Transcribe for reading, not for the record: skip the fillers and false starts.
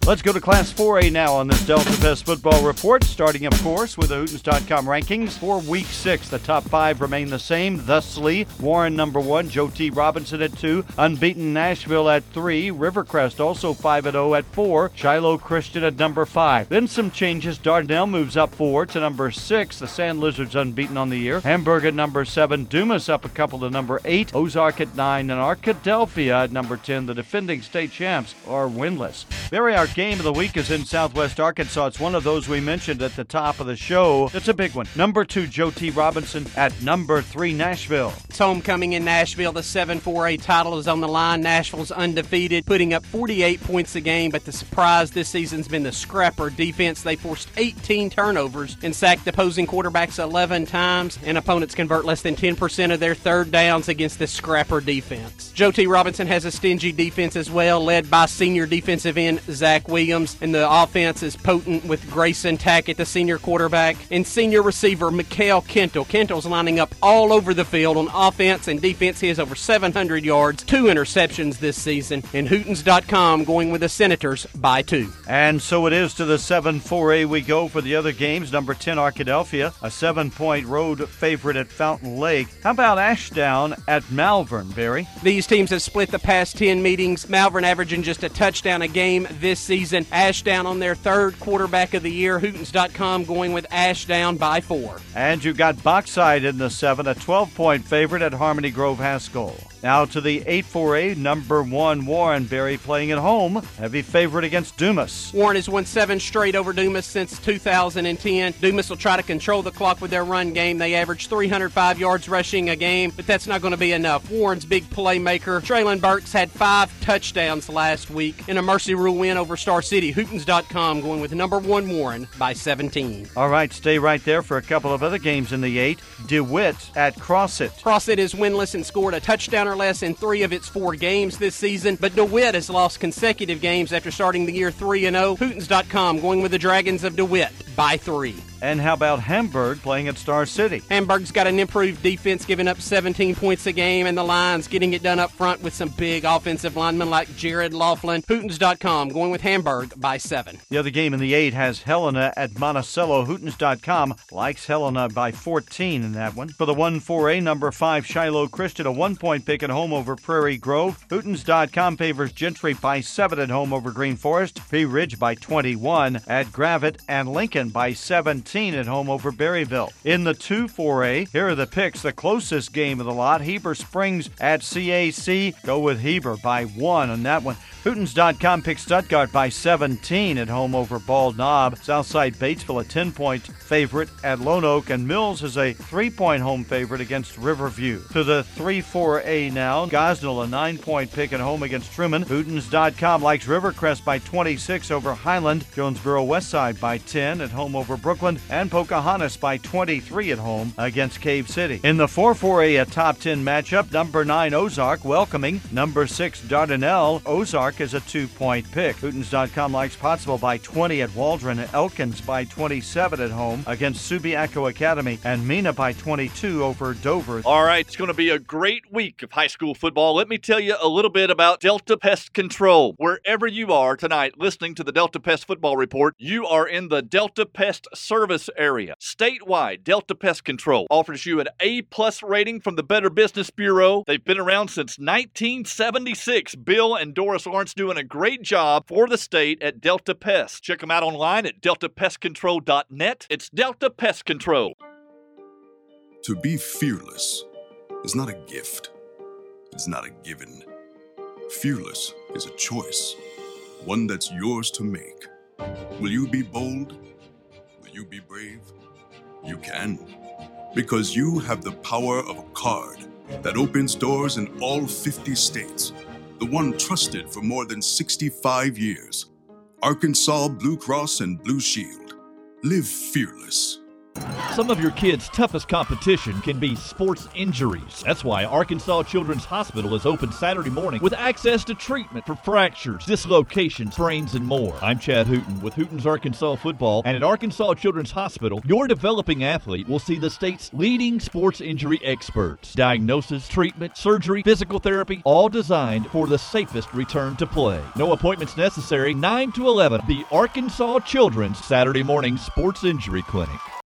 Let's go to Class 4A now on this Delta Pest football report, starting, of course, with the Hootens.com rankings. For Week 6, the top 5 remain the same. Thusly, Warren number 1, Joe T. Robinson at 2, unbeaten Nashville at 3, Rivercrest also 5-0 at 4, Shiloh Christian at number 5. Then some changes. Dardanelle moves up 4 to number 6, the Sand Lizards unbeaten on the year. Hamburg at number 7, Dumas up a couple to number 8, Ozark at 9, and Arkadelphia at number 10. The defending state champs are winless. Barry, our game of the week is in Southwest Arkansas. It's one of those we mentioned at the top of the show. It's a big one. Number 2, Joe T. Robinson at number 3, Nashville. It's homecoming in Nashville. The 7-4A title is on the line. Nashville's undefeated, putting up 48 points a game, but the surprise this season's been the Scrapper defense. They forced 18 turnovers and sacked opposing quarterbacks 11 times, and opponents convert less than 10% of their third downs against the Scrapper defense. Joe T. Robinson has a stingy defense as well, led by senior defensive end Zach Williams, and the offense is potent with Grayson Tackett, the senior quarterback, and senior receiver Mikael Kentel. Kentel's lining up all over the field on offense and defense. He has over 700 yards, 2 interceptions this season, and Hootens.com going with the Senators by 2. And so it is to the 7-4A we go for the other games. Number 10, Arkadelphia, a 7-point road favorite at Fountain Lake. How about Ashdown at Malvern, Barry? These teams have split the past 10 meetings. Malvern averaging just a touchdown a game this season. Ashdown on their third quarterback of the year. Hootens.com going with Ashdown by 4. And you got Bauxite in the 7, a 12-point favorite at Harmony Grove Haskell. Now to the 8-4A, number 1, Warren. Barry playing at home. Heavy favorite against Dumas. Warren has won 7 straight over Dumas since 2010. Dumas will try to control the clock with their run game. They average 305 yards rushing a game, but that's not going to be enough. Warren's big playmaker, Traylon Burks, had 5 touchdowns last week in a Mercy Rule win over Star City. Hootens.com going with number 1, Warren by 17. All right, stay right there for a couple of other games in the 8. DeWitt at Crossit. Crossit is winless and scored a touchdown or less in 3 of its 4 games this season, but DeWitt has lost consecutive games after starting the year 3-0. Hootens.com going with the Dragons of DeWitt by 3. And how about Hamburg playing at Star City? Hamburg's got an improved defense, giving up 17 points a game, and the Lions getting it done up front with some big offensive linemen like Jared Laughlin. Hootens.com going with Hamburg by 7. The other game in the 8 has Helena at Monticello. Hootens.com likes Helena by 14 in that one. For the 1-4A, number 5, Shiloh Christian, a 1-point pick at home over Prairie Grove. Hootens.com favors Gentry by 7 at home over Green Forest. Pea Ridge by 21 at Gravette, and Lincoln by 17 at home over Berryville. In the 2-4A, here are the picks. The closest game of the lot, Heber Springs at CAC. Go with Heber by 1 on that one. Hootens.com picks Stuttgart by 17 at home over Bald Knob. Southside Batesville a 10-point favorite at Lone Oak, and Mills is a 3-point home favorite against Riverview. To the 3-4A now, Gosnell a 9-point pick at home against Truman. Hootens.com likes Rivercrest by 26 over Highland. Jonesboro Westside by 10 at home over Brooklyn, and Pocahontas by 23 at home against Cave City. In the 4-4A, a top 10 matchup, number 9 Ozark welcoming number 6 Dardanelle. Ozark is a 2-point pick. Hootens.com likes Pottsville by 20 at Waldron, Elkins by 27 at home against Subiaco Academy, and Mena by 22 over Dover. All right, it's going to be a great week of high school football. Let me tell you a little bit about Delta Pest Control. Wherever you are tonight listening to the Delta Pest Football Report, you are in the Delta Pest service area. Statewide, Delta Pest Control offers you an A-plus rating from the Better Business Bureau. They've been around since 1976. Bill and Doris Lawrence doing a great job for the state at Delta Pest. Check them out online at deltapestcontrol.net. It's Delta Pest Control. To be fearless is not a gift. It's not a given. Fearless is a choice, one that's yours to make. Will you be bold? Will you be brave? You can, because you have the power of a card that opens doors in all 50 states. The one trusted for more than 65 years. Arkansas Blue Cross and Blue Shield. Live fearless. Some of your kids' toughest competition can be sports injuries. That's why Arkansas Children's Hospital is open Saturday morning with access to treatment for fractures, dislocations, sprains, and more. I'm Chad Hooten with Hooten's Arkansas Football, and at Arkansas Children's Hospital, your developing athlete will see the state's leading sports injury experts. Diagnosis, treatment, surgery, physical therapy, all designed for the safest return to play. No appointments necessary. 9 to 11, the Arkansas Children's Saturday morning sports injury clinic.